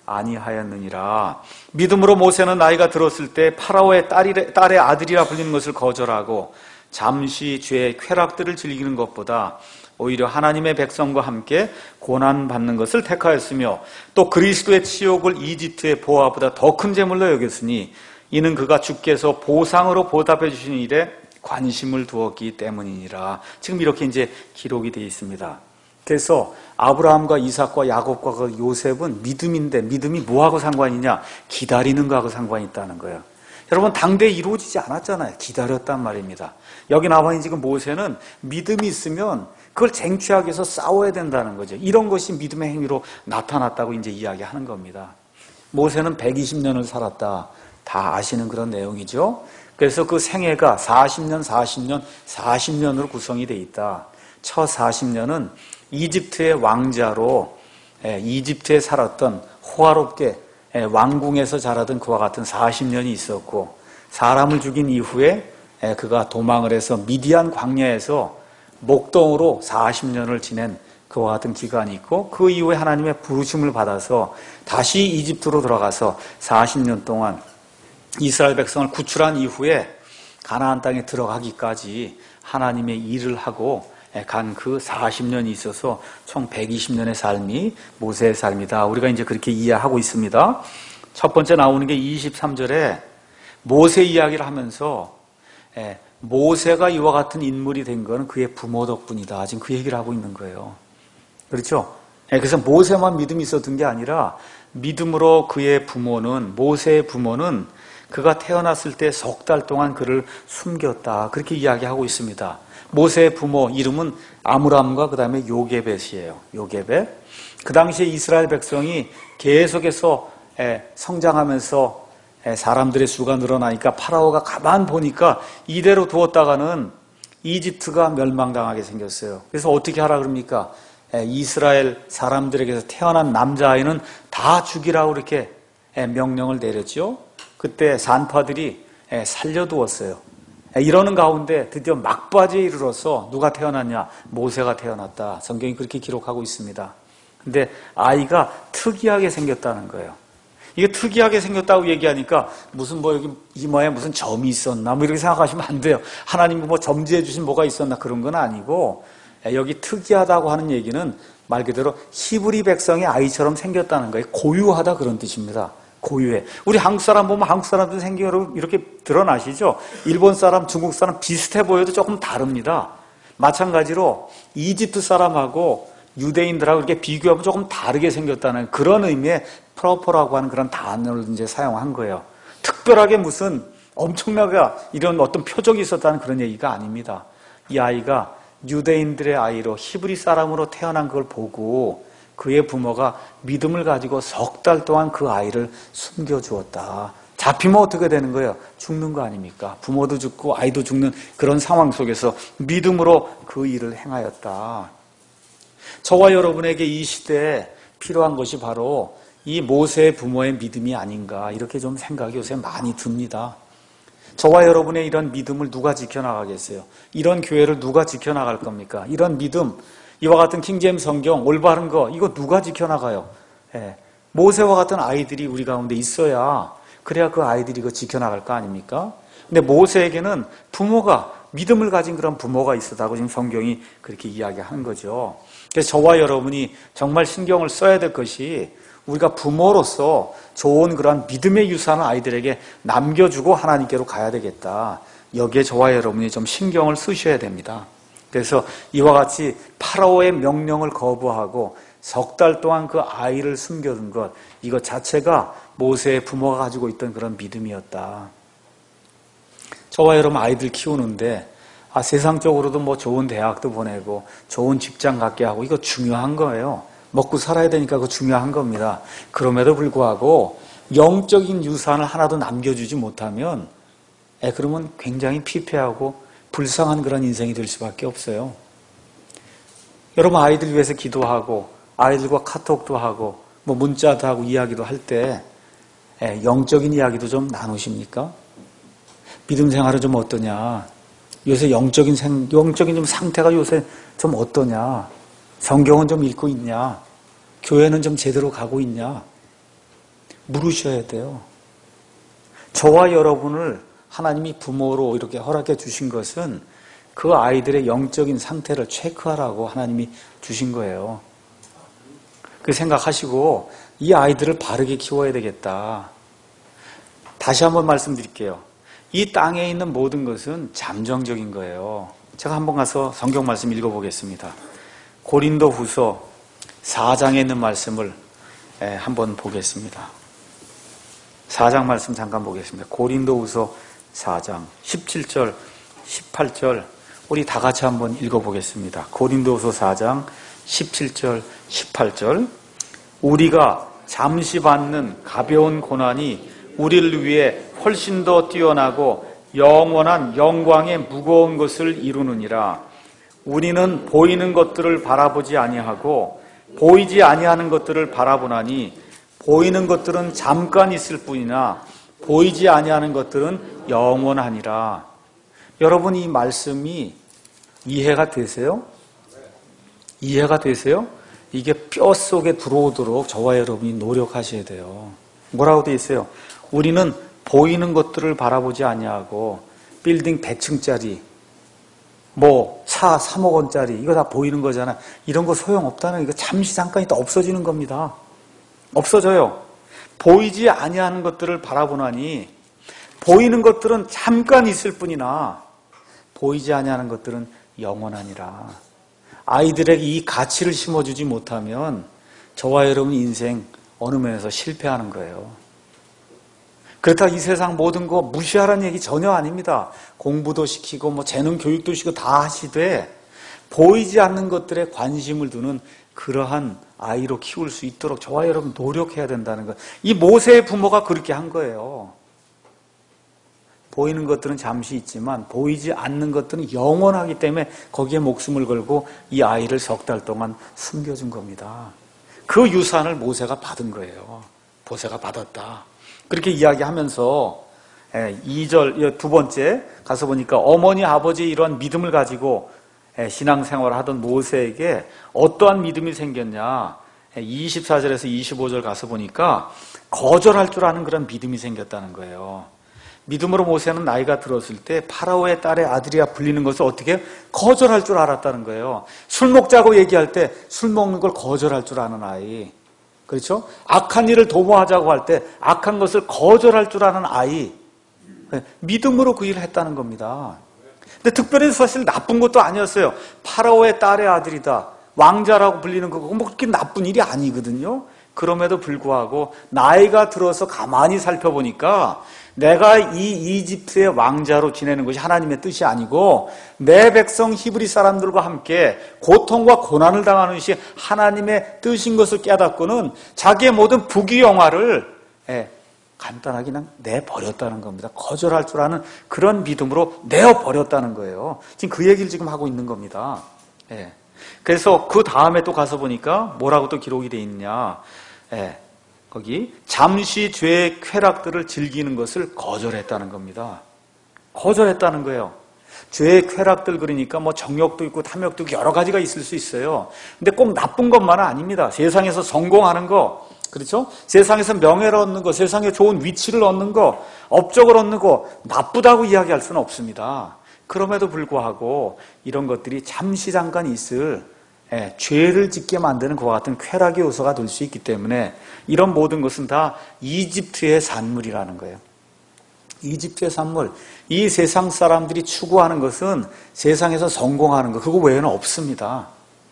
아니하였느니라. 믿음으로 모세는 나이가 들었을 때 파라오의 딸이, 딸의 아들이라 불리는 것을 거절하고 잠시 죄의 쾌락들을 즐기는 것보다 오히려 하나님의 백성과 함께 고난받는 것을 택하였으며 또 그리스도의 치욕을 이집트의 보화보다 더 큰 재물로 여겼으니 이는 그가 주께서 보상으로 보답해 주신 일에 관심을 두었기 때문이니라. 지금 이렇게 이제 기록이 되어 있습니다. 그래서 아브라함과 이삭과 야곱과 그 요셉은 믿음인데 믿음이 뭐하고 상관이냐? 기다리는 거하고 상관이 있다는 거예요. 여러분 당대에 이루어지지 않았잖아요. 기다렸단 말입니다. 여기 나와 있는 지금 모세는 믿음이 있으면 그걸 쟁취하기 위해서 싸워야 된다는 거죠. 이런 것이 믿음의 행위로 나타났다고 이제 이야기하는 겁니다. 모세는 백이십 년을 살았다. 다 아시는 그런 내용이죠. 그래서 그 생애가 사십 년, 사십 년, 사십 년으로 구성이 되어 있다. 첫 사십 년은 이집트의 왕자로 이집트에 살았던 호화롭게 왕궁에서 자라던 그와 같은 사십 년이 있었고 사람을 죽인 이후에 그가 도망을 해서 미디안 광야에서 목동으로 사십 년을 지낸 그와 같은 기간이 있고 그 이후에 하나님의 부르심을 받아서 다시 이집트로 들어가서 사십 년 동안 이스라엘 백성을 구출한 이후에 가나안 땅에 들어가기까지 하나님의 일을 하고 간 그 사십 년이 있어서 총 백이십 년의 삶이 모세의 삶이다. 우리가 이제 그렇게 이해하고 있습니다. 첫 번째 나오는 게 이십삼 절에 모세 이야기를 하면서 모세가 이와 같은 인물이 된 것은 그의 부모 덕분이다. 지금 그 얘기를 하고 있는 거예요. 그렇죠? 그래서 모세만 믿음이 있었던 게 아니라 믿음으로 그의 부모는 모세의 부모는 그가 태어났을 때 석 달 동안 그를 숨겼다. 그렇게 이야기하고 있습니다. 모세의 부모 이름은 아므람과 그 다음에 요게벳이에요. 요게벳. 그 당시에 이스라엘 백성이 계속해서 성장하면서 사람들의 수가 늘어나니까 파라오가 가만 보니까 이대로 두었다가는 이집트가 멸망당하게 생겼어요. 그래서 어떻게 하라 그럽니까? 이스라엘 사람들에게서 태어난 남자아이는 다 죽이라고 이렇게 명령을 내렸죠. 그때 산파들이 살려두었어요. 이러는 가운데 드디어 막바지에 이르러서 누가 태어났냐? 모세가 태어났다. 성경이 그렇게 기록하고 있습니다. 근데 아이가 특이하게 생겼다는 거예요. 이게 특이하게 생겼다고 얘기하니까 무슨 뭐 여기 이마에 무슨 점이 있었나 뭐 이렇게 생각하시면 안 돼요. 하나님이 뭐 점지해 주신 뭐가 있었나 그런 건 아니고 여기 특이하다고 하는 얘기는 말 그대로 히브리 백성의 아이처럼 생겼다는 거예요. 고유하다 그런 뜻입니다. 고유해. 우리 한국 사람 보면 한국 사람들 생긴 이렇게 드러나시죠? 일본 사람, 중국 사람 비슷해 보여도 조금 다릅니다. 마찬가지로 이집트 사람하고 유대인들하고 이렇게 비교하면 조금 다르게 생겼다는 그런 의미의 프로퍼라고 하는 그런 단어를 이제 사용한 거예요. 특별하게 무슨 엄청나게 이런 어떤 표적이 있었다는 그런 얘기가 아닙니다. 이 아이가 유대인들의 아이로 히브리 사람으로 태어난 걸 보고 그의 부모가 믿음을 가지고 석 달 동안 그 아이를 숨겨주었다. 잡히면 어떻게 되는 거예요? 죽는 거 아닙니까? 부모도 죽고 아이도 죽는 그런 상황 속에서 믿음으로 그 일을 행하였다. 저와 여러분에게 이 시대에 필요한 것이 바로 이 모세의 부모의 믿음이 아닌가 이렇게 좀 생각이 요새 많이 듭니다. 저와 여러분의 이런 믿음을 누가 지켜나가겠어요? 이런 교회를 누가 지켜나갈 겁니까? 이런 믿음, 이와 같은 킹제임스 성경, 올바른 거 이거 누가 지켜나가요? 예. 모세와 같은 아이들이 우리 가운데 있어야 그래야 그 아이들이 이거 지켜나갈 거 아닙니까? 근데 모세에게는 부모가 믿음을 가진 그런 부모가 있었다고 지금 성경이 그렇게 이야기하는 거죠. 그래서 저와 여러분이 정말 신경을 써야 될 것이 우리가 부모로서 좋은 그런 믿음의 유산을 아이들에게 남겨주고 하나님께로 가야 되겠다. 여기에 저와 여러분이 좀 신경을 쓰셔야 됩니다. 그래서 이와 같이 파라오의 명령을 거부하고 석 달 동안 그 아이를 숨겨둔 것, 이것 자체가 모세의 부모가 가지고 있던 그런 믿음이었다. 저와 여러분 아이들 키우는데 아, 세상적으로도 뭐 좋은 대학도 보내고 좋은 직장 갖게 하고 이거 중요한 거예요. 먹고 살아야 되니까 그거 중요한 겁니다. 그럼에도 불구하고 영적인 유산을 하나도 남겨주지 못하면 에, 그러면 굉장히 피폐하고 불쌍한 그런 인생이 될 수밖에 없어요. 여러분 아이들 위해서 기도하고 아이들과 카톡도 하고 뭐 문자도 하고 이야기도 할 때 영적인 이야기도 좀 나누십니까? 믿음 생활은 좀 어떠냐? 요새 영적인 생, 영적인 좀 상태가 요새 좀 어떠냐? 성경은 좀 읽고 있냐? 교회는 좀 제대로 가고 있냐? 물으셔야 돼요. 저와 여러분을 하나님이 부모로 이렇게 허락해 주신 것은 그 아이들의 영적인 상태를 체크하라고 하나님이 주신 거예요. 그 생각하시고 이 아이들을 바르게 키워야 되겠다. 다시 한번 말씀드릴게요. 이 땅에 있는 모든 것은 잠정적인 거예요. 제가 한번 가서 성경 말씀 읽어보겠습니다. 고린도 후서 사 장에 있는 말씀을 한번 보겠습니다. 사 장 말씀 잠깐 보겠습니다. 고린도 후서 사 장 십칠 절, 십팔 절 우리 다 같이 한번 읽어보겠습니다. 고린도 후서 사 장 십칠 절, 십팔 절 우리가 잠시 받는 가벼운 고난이 우리를 위해 훨씬 더 뛰어나고 영원한 영광의 무거운 것을 이루느니라. 우리는 보이는 것들을 바라보지 아니하고 보이지 아니하는 것들을 바라보나니 보이는 것들은 잠깐 있을 뿐이나 보이지 아니하는 것들은 영원하니라. 여러분 이 말씀이 이해가 되세요? 이해가 되세요? 이게 뼛속에 들어오도록 저와 여러분이 노력하셔야 돼요. 뭐라고 돼 있어요? 우리는 보이는 것들을 바라보지 아니하고 빌딩 백 층짜리 뭐 차 삼억 원짜리 이거 다 보이는 거잖아. 이런 거 소용없다는 이거 잠시 잠깐 있다 없어지는 겁니다. 없어져요. 보이지 아니하는 것들을 바라보나니 보이는 것들은 잠깐 있을 뿐이나 보이지 아니하는 것들은 영원하니라. 아이들에게 이 가치를 심어주지 못하면 저와 여러분 인생 어느 면에서 실패하는 거예요. 그렇다고 이 세상 모든 거 무시하라는 얘기 전혀 아닙니다. 공부도 시키고 뭐 재능 교육도 시키고 다 하시되 보이지 않는 것들에 관심을 두는 그러한 아이로 키울 수 있도록 저와 여러분 노력해야 된다는 것. 이 모세의 부모가 그렇게 한 거예요. 보이는 것들은 잠시 있지만 보이지 않는 것들은 영원하기 때문에 거기에 목숨을 걸고 이 아이를 석 달 동안 숨겨준 겁니다. 그 유산을 모세가 받은 거예요. 모세가 받았다. 그렇게 이야기하면서 이 절 두 번째 가서 보니까 어머니 아버지의 이러한 믿음을 가지고 신앙생활을 하던 모세에게 어떠한 믿음이 생겼냐. 이십사 절에서 이십오 절 가서 보니까 거절할 줄 아는 그런 믿음이 생겼다는 거예요. 믿음으로 모세는 나이가 들었을 때 파라오의 딸의 아들이야 불리는 것을 어떻게 거절할 줄 알았다는 거예요. 술 먹자고 얘기할 때 술 먹는 걸 거절할 줄 아는 아이. 그렇죠? 악한 일을 도모하자고 할 때 악한 것을 거절할 줄 아는 아이. 믿음으로 그 일을 했다는 겁니다. 근데 특별히 사실 나쁜 것도 아니었어요. 파라오의 딸의 아들이다. 왕자라고 불리는 거고 뭐 그렇게 나쁜 일이 아니거든요. 그럼에도 불구하고 나이가 들어서 가만히 살펴보니까 내가 이 이집트의 왕자로 지내는 것이 하나님의 뜻이 아니고 내 백성 히브리 사람들과 함께 고통과 고난을 당하는 것이 하나님의 뜻인 것을 깨닫고는 자기의 모든 부귀영화를 간단하게 그냥 내버렸다는 겁니다. 거절할 줄 아는 그런 믿음으로 내어버렸다는 거예요. 지금 그 얘기를 지금 하고 있는 겁니다. 그래서 그 다음에 또 가서 보니까 뭐라고 또 기록이 돼 있냐. 거기 잠시 죄의 쾌락들을 즐기는 것을 거절했다는 겁니다. 거절했다는 거예요. 죄의 쾌락들 그러니까 뭐 정욕도 있고 탐욕도 있고 여러 가지가 있을 수 있어요. 근데 꼭 나쁜 것만은 아닙니다. 세상에서 성공하는 거, 그렇죠? 세상에서 명예를 얻는 거, 세상에 좋은 위치를 얻는 거, 업적을 얻는 거 나쁘다고 이야기할 수는 없습니다. 그럼에도 불구하고 이런 것들이 잠시 잠깐 있을 예, 죄를 짓게 만드는 그와 같은 쾌락의 요소가 될 수 있기 때문에 이런 모든 것은 다 이집트의 산물이라는 거예요. 이집트의 산물. 이 세상 사람들이 추구하는 것은 세상에서 성공하는 것, 그거 외에는 없습니다.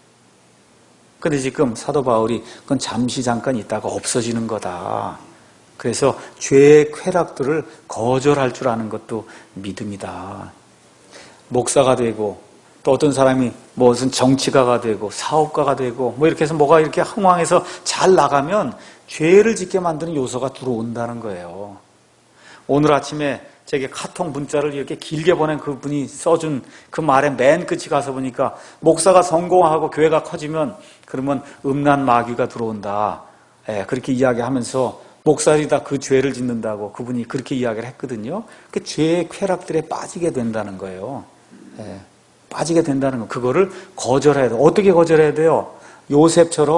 그런데 지금 사도 바울이 그건 잠시 잠깐 있다가 없어지는 거다. 그래서 죄의 쾌락들을 거절할 줄 아는 것도 믿음이다. 목사가 되고 또 어떤 사람이 무슨 정치가가 되고 사업가가 되고 뭐 이렇게 해서 뭐가 이렇게 흥왕해서 잘 나가면 죄를 짓게 만드는 요소가 들어온다는 거예요. 오늘 아침에 제게 카톡 문자를 이렇게 길게 보낸 그분이 써준 그 말의 맨 끝이 가서 보니까 목사가 성공하고 교회가 커지면 그러면 음란 마귀가 들어온다. 예, 그렇게 이야기하면서 목사들이 다 그 죄를 짓는다고 그분이 그렇게 이야기를 했거든요. 그 죄의 쾌락들에 빠지게 된다는 거예요. 예. 빠지게 된다는 거. 그거를 거절해야 돼요. 어떻게 거절해야 돼요? 요셉처럼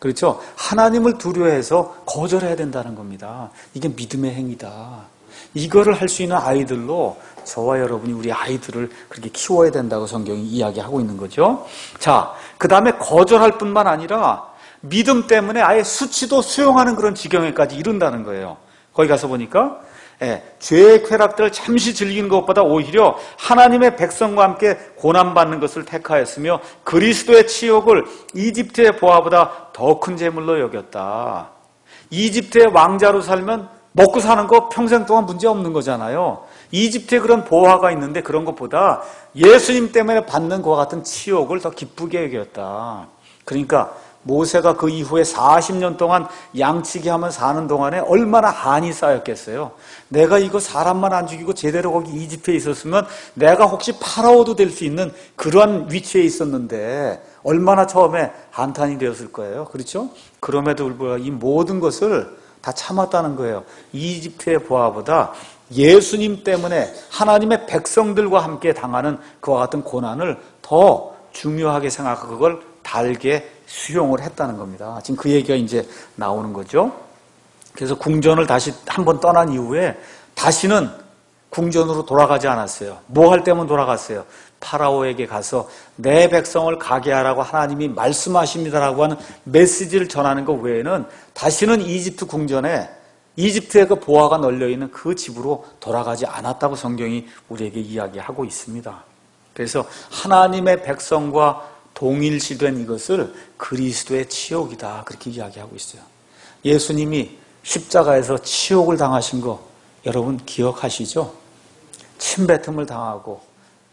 그렇죠? 하나님을 두려워해서 거절해야 된다는 겁니다. 이게 믿음의 행위다. 이거를 할 수 있는 아이들로 저와 여러분이 우리 아이들을 그렇게 키워야 된다고 성경이 이야기하고 있는 거죠. 자, 그 다음에 거절할 뿐만 아니라 믿음 때문에 아예 수치도 수용하는 그런 지경에까지 이른다는 거예요. 거기 가서 보니까 예, 죄의 쾌락들을 잠시 즐기는 것보다 오히려 하나님의 백성과 함께 고난받는 것을 택하였으며 그리스도의 치욕을 이집트의 보화보다 더 큰 재물로 여겼다. 이집트의 왕자로 살면 먹고 사는 거 평생 동안 문제 없는 거잖아요. 이집트에 그런 보화가 있는데 그런 것보다 예수님 때문에 받는 그와 같은 치욕을 더 기쁘게 여겼다. 그러니까 모세가 그 이후에 사십 년 동안 양치기 하면 사는 동안에 얼마나 한이 쌓였겠어요. 내가 이거 사람만 안 죽이고 제대로 거기 이집트에 있었으면 내가 혹시 파라오도 될 수 있는 그러한 위치에 있었는데 얼마나 처음에 한탄이 되었을 거예요. 그렇죠? 그럼에도 불구하고 이 모든 것을 다 참았다는 거예요. 이집트의 보화보다 예수님 때문에 하나님의 백성들과 함께 당하는 그와 같은 고난을 더 중요하게 생각하고 그걸 달게 수용을 했다는 겁니다. 지금 그 얘기가 이제 나오는 거죠. 그래서 궁전을 다시 한번 떠난 이후에 다시는 궁전으로 돌아가지 않았어요. 뭐 할 때만 돌아갔어요? 파라오에게 가서 내 백성을 가게 하라고 하나님이 말씀하십니다라고 하는 메시지를 전하는 것 외에는 다시는 이집트 궁전에 이집트의 그 보화가 널려있는 그 집으로 돌아가지 않았다고 성경이 우리에게 이야기하고 있습니다. 그래서 하나님의 백성과 동일시된 이것을 그리스도의 치욕이다 그렇게 이야기하고 있어요. 예수님이 십자가에서 치욕을 당하신 거 여러분 기억하시죠? 침뱉음을 당하고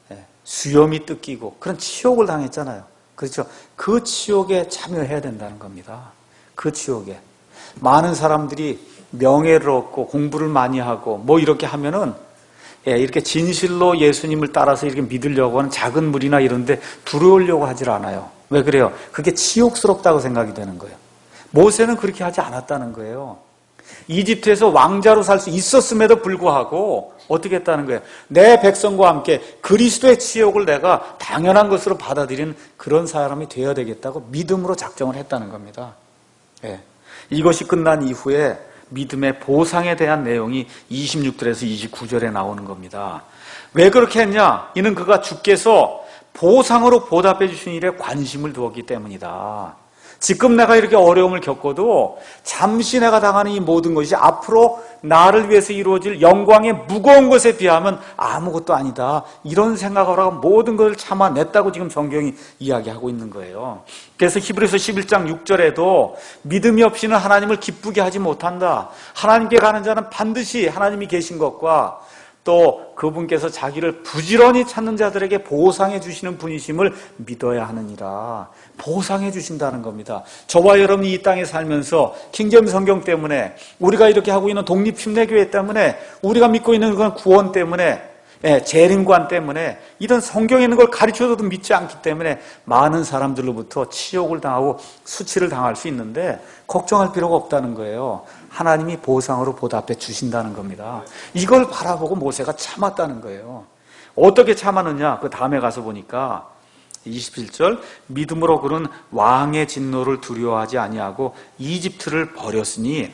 수염이 뜯기고 그런 치욕을 당했잖아요. 그렇죠? 그 치욕에 참여해야 된다는 겁니다. 그 치욕에. 많은 사람들이 명예를 얻고 공부를 많이 하고 뭐 이렇게 하면은 이렇게 진실로 예수님을 따라서 이렇게 믿으려고 하는 작은 무리나 이런 데 들어오려고 하질 않아요. 왜 그래요? 그게 치욕스럽다고 생각이 되는 거예요. 모세는 그렇게 하지 않았다는 거예요. 이집트에서 왕자로 살 수 있었음에도 불구하고 어떻게 했다는 거예요? 내 백성과 함께 그리스도의 치욕을 내가 당연한 것으로 받아들이는 그런 사람이 되어야 되겠다고 믿음으로 작정을 했다는 겁니다. 예. 이것이 끝난 이후에 믿음의 보상에 대한 내용이 이십육 절에서 이십구 절에 나오는 겁니다. 왜 그렇게 했냐? 이는 그가 주께서 보상으로 보답해 주신 일에 관심을 두었기 때문이다. 지금 내가 이렇게 어려움을 겪어도 잠시 내가 당하는 이 모든 것이 앞으로 나를 위해서 이루어질 영광의 무거운 것에 비하면 아무것도 아니다. 이런 생각을 하고 모든 것을 참아냈다고 지금 성경이 이야기하고 있는 거예요. 그래서 히브리서 십일 장 육 절에도 믿음이 없이는 하나님을 기쁘게 하지 못한다. 하나님께 가는 자는 반드시 하나님이 계신 것과 또 그분께서 자기를 부지런히 찾는 자들에게 보상해 주시는 분이심을 믿어야 하느니라. 보상해 주신다는 겁니다. 저와 여러분이 이 땅에 살면서 킹제임스 성경 때문에 우리가 이렇게 하고 있는 독립침례교회 때문에 우리가 믿고 있는 그런 구원 때문에 예, 재림관 때문에 이런 성경에 있는 걸 가르쳐줘도 믿지 않기 때문에 많은 사람들로부터 치욕을 당하고 수치를 당할 수 있는데 걱정할 필요가 없다는 거예요. 하나님이 보상으로 보답해 주신다는 겁니다. 이걸 바라보고 모세가 참았다는 거예요. 어떻게 참았느냐? 그 다음에 가서 보니까 이십칠 절 믿음으로 그는 왕의 진노를 두려워하지 아니하고 이집트를 버렸으니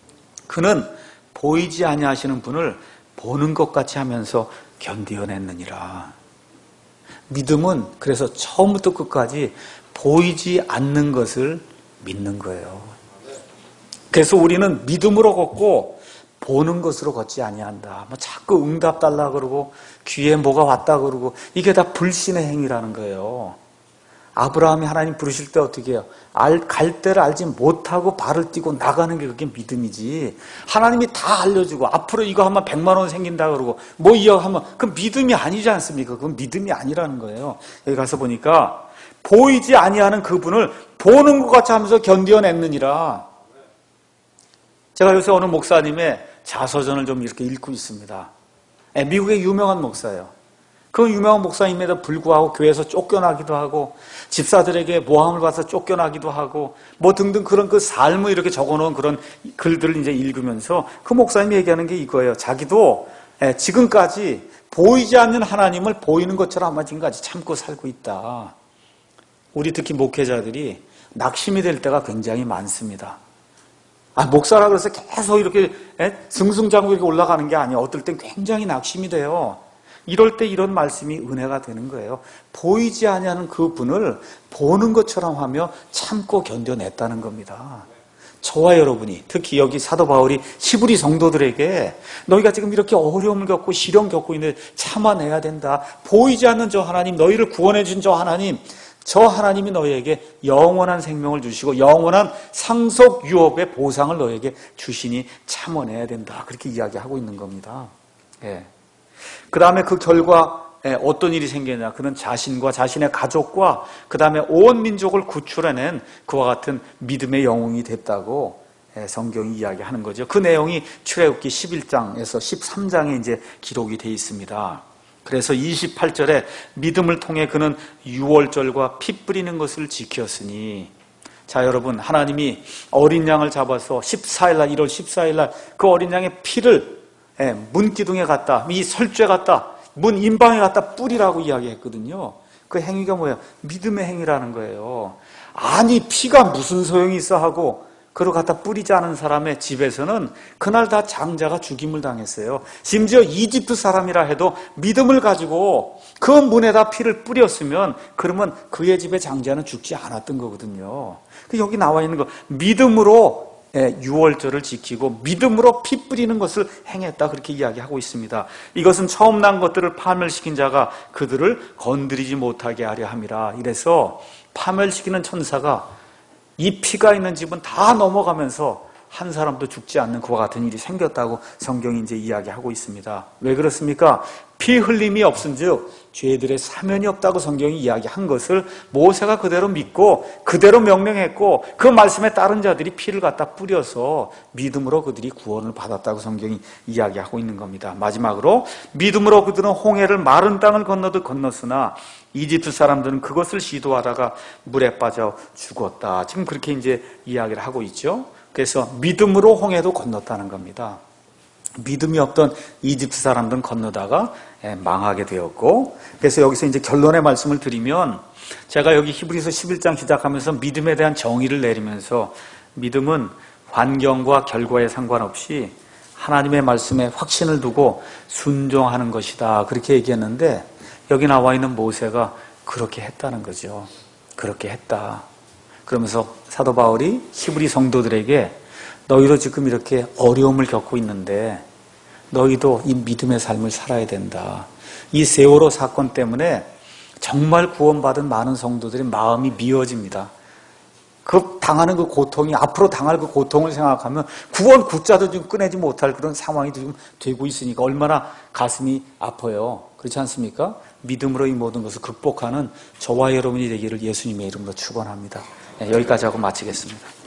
그는 보이지 아니하시는 분을 보는 것 같이 하면서 견디어냈느니라. 믿음은 그래서 처음부터 끝까지 보이지 않는 것을 믿는 거예요. 그래서 우리는 믿음으로 걷고 보는 것으로 걷지 아니한다. 뭐 자꾸 응답 달라 그러고 귀에 뭐가 왔다 그러고 이게 다 불신의 행위라는 거예요. 아브라함이 하나님 부르실 때 어떻게 해요? 알, 갈 때를 알지 못하고 발을 띄고 나가는 게 그게 믿음이지. 하나님이 다 알려주고 앞으로 이거 하면 백만 원 생긴다 그러고 뭐 이거 하면 그건 믿음이 아니지 않습니까? 그건 믿음이 아니라는 거예요. 여기 가서 보니까 보이지 아니하는 그분을 보는 것 같이 하면서 견디어냈느니라. 제가 요새 어느 목사님의 자서전을 좀 이렇게 읽고 있습니다. 미국의 유명한 목사예요. 그 유명한 목사님에도 불구하고 교회에서 쫓겨나기도 하고 집사들에게 모함을 받아서 쫓겨나기도 하고 뭐 등등 그런 그 삶을 이렇게 적어놓은 그런 글들을 이제 읽으면서 그 목사님이 얘기하는 게 이거예요. 자기도 지금까지 보이지 않는 하나님을 보이는 것처럼 아마 지금까지 참고 살고 있다. 우리 특히 목회자들이 낙심이 될 때가 굉장히 많습니다. 아, 목사라 그래서 계속 이렇게 에? 승승장구 이렇게 올라가는 게 아니에요. 어떨 땐 굉장히 낙심이 돼요. 이럴 때 이런 말씀이 은혜가 되는 거예요. 보이지 아니하는 그 분을 보는 것처럼 하며 참고 견뎌냈다는 겁니다. 저와 여러분이, 특히 여기 사도 바울이 히브리 성도들에게 너희가 지금 이렇게 어려움을 겪고 시련 겪고 있는데 참아내야 된다. 보이지 않는 저 하나님, 너희를 구원해 준 저 하나님, 저 하나님이 너희에게 영원한 생명을 주시고 영원한 상속 유업의 보상을 너희에게 주시니 참아내야 된다. 그렇게 이야기하고 있는 겁니다. 예. 그 다음에 그 결과 어떤 일이 생기냐. 그는 자신과 자신의 가족과 그 다음에 온 민족을 구출해낸 그와 같은 믿음의 영웅이 됐다고 성경이 이야기하는 거죠. 그 내용이 출애굽기 십일 장에서 십삼 장에 이제 기록이 되어 있습니다. 그래서 이십팔 절에 믿음을 통해 그는 유월절과 피 뿌리는 것을 지켰으니, 자 여러분, 하나님이 어린 양을 잡아서 십사 일날 일월 십사 일날 그 어린 양의 피를 예, 문 기둥에 갖다, 이 설주에 갖다, 문 인방에 갖다 뿌리라고 이야기했거든요. 그 행위가 뭐예요? 믿음의 행위라는 거예요. 아니 피가 무슨 소용이 있어 하고 그걸 갖다 뿌리지 않은 사람의 집에서는 그날 다 장자가 죽임을 당했어요. 심지어 이집트 사람이라 해도 믿음을 가지고 그 문에다 피를 뿌렸으면 그러면 그의 집의 장자는 죽지 않았던 거거든요. 여기 나와 있는 거, 믿음으로 유월절을 지키고 믿음으로 피 뿌리는 것을 행했다, 그렇게 이야기하고 있습니다. 이것은 처음 난 것들을 파멸시킨 자가 그들을 건드리지 못하게 하려 함이라. 이래서 파멸시키는 천사가 이 피가 있는 집은 다 넘어가면서 한 사람도 죽지 않는 그와 같은 일이 생겼다고 성경이 이제 이야기하고 있습니다. 왜 그렇습니까? 피 흘림이 없은즉 죄들의 사면이 없다고 성경이 이야기한 것을 모세가 그대로 믿고 그대로 명령했고 그 말씀에 따른 자들이 피를 갖다 뿌려서 믿음으로 그들이 구원을 받았다고 성경이 이야기하고 있는 겁니다. 마지막으로 믿음으로 그들은 홍해를 마른 땅을 건너듯 건넜으나 이집트 사람들은 그것을 시도하다가 물에 빠져 죽었다. 지금 그렇게 이제 이야기를 하고 있죠. 그래서 믿음으로 홍해도 건넜다는 겁니다. 믿음이 없던 이집트 사람들은 건너다가 망하게 되었고, 그래서 여기서 이제 결론의 말씀을 드리면, 제가 여기 히브리서 십일 장 시작하면서 믿음에 대한 정의를 내리면서 믿음은 환경과 결과에 상관없이 하나님의 말씀에 확신을 두고 순종하는 것이다, 그렇게 얘기했는데 여기 나와 있는 모세가 그렇게 했다는 거죠. 그렇게 했다. 그러면서 사도 바울이 히브리 성도들에게 너희도 지금 이렇게 어려움을 겪고 있는데 너희도 이 믿음의 삶을 살아야 된다. 이 세월호 사건 때문에 정말 구원받은 많은 성도들의 마음이 미어집니다. 그 당하는 그 고통이, 앞으로 당할 그 고통을 생각하면 구원 굿자도 좀 꺼내지 못할 그런 상황이 지금 되고 있으니까 얼마나 가슴이 아파요. 그렇지 않습니까? 믿음으로 이 모든 것을 극복하는 저와 여러분이 되기를 예수님의 이름으로 축원합니다. 네, 여기까지 하고 마치겠습니다.